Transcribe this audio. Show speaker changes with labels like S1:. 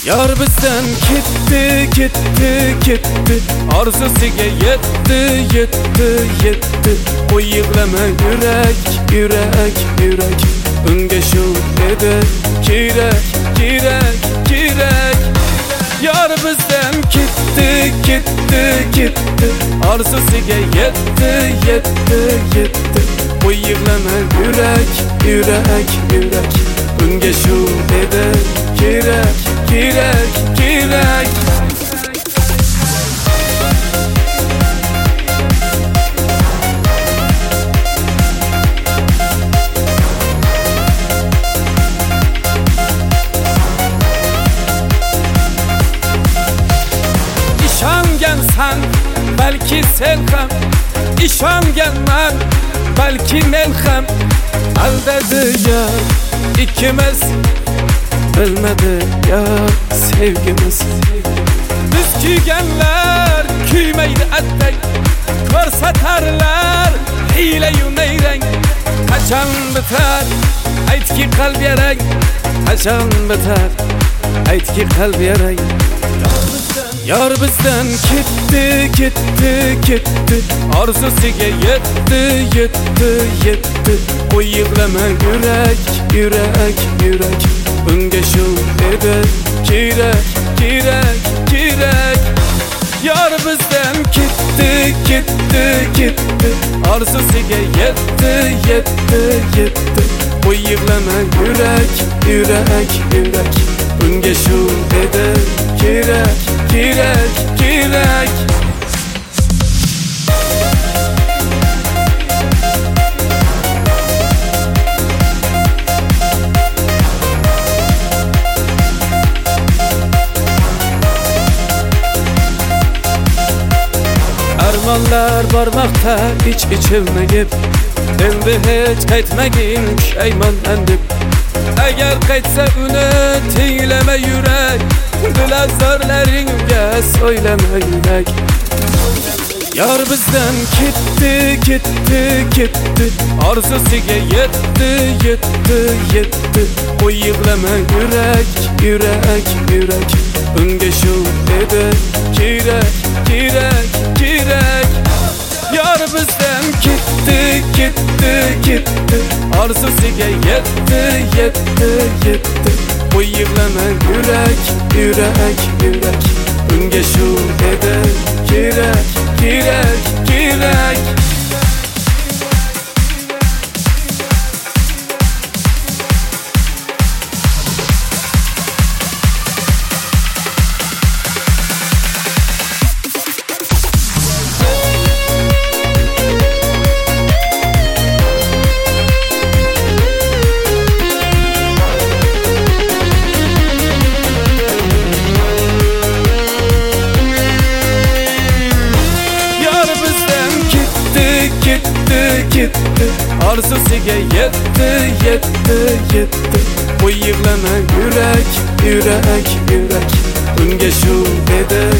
S1: Yar bizden gitti, gitti, gitti. Arzusiga yetti, yetti, yetti. O yığlama yürek, yürek, yürek. Unga shu edi kerak, kerak, kerak. Yar bizden gitti, gitti, gitti. Arzusiga yetti, yetti, yetti. O yığlama yürek, yürek, yürek. Unga shu edi kerak, kerak, kerak. İşangansan belki sen ham, ishonganman balki men ham. Aldadi ya ikkimiz, bilmedi ya sevgimiz. Biz kuyganlar kuymaydi attak, ko'rsatarlar hiyla-yu nayrang. Qachon bitar aytki qalb yarang, qachon bitar aytki qalb yarang. Yar bizden gitti, gitti, gitti. Arzusiga yetti, yetti, yetti. O yığlama yürek, yürek, yürek. Unga shu edi kerak, kerak, kerak. Yar bizden gitti, gitti, gitti. Arzusiga yetti, yetti, yetti. O yığlama yürek, yürek, yürek. Unga shu edi kerak, kerak, kerak. Armonlar bormoqda ich-ichimni yeb, endi hech qaytmagin pushaymonman. Agar qaytsa uni tinglama yurak, dilazorlaringga so'ylama yurak. Yar bizden gitti, gitti, gitti. Arzusiga yetti, yetti, yetti. O yığlama yürek, yürek, yürek. Unga shu edi kerak, kerak, kerak. Yar bizden gitti, gitti, gitti. Arzusiga yetti, yetti, yetti. O yığlama yürek, yürek, yürek. Unga shu edi kerak, kerak, kerak. Gitti, arzusiga yetti, yetti, yetti. O yığlama yürek, yürek, yürek. Unga shu edi